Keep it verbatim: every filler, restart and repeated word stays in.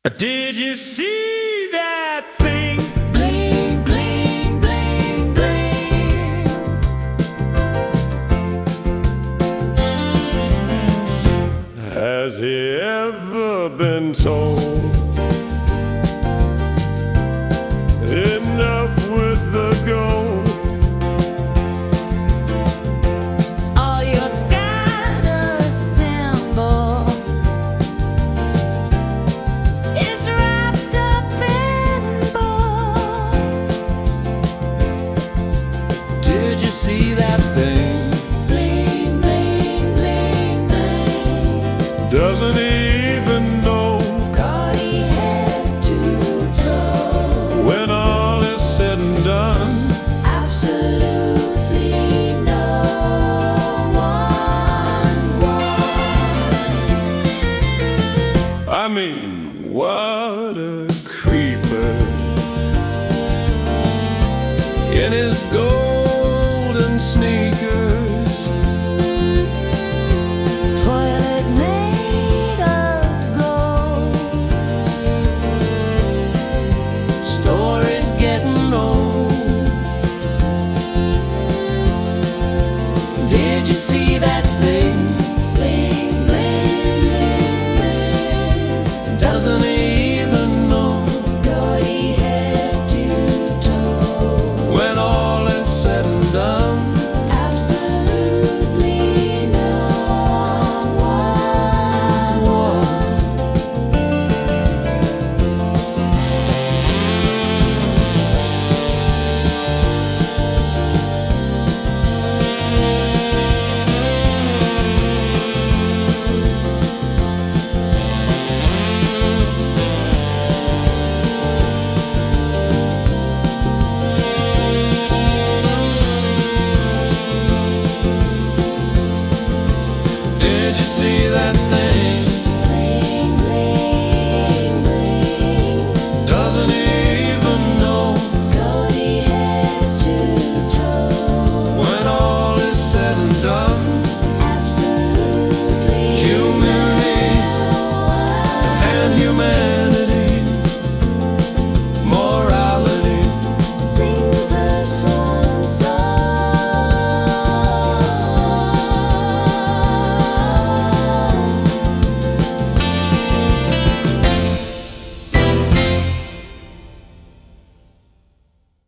Did you see that thing? Bling, bling, bling, bling. Has he ever been told? Enough with the gold. All your status symbol is wrapped up in gold. Did you see that thing? Bling, bling, bling, bling. Doesn't he even know Cardi head to toe. when all is said and done? Absolutely no one won. I mean, what a creeper in his gold.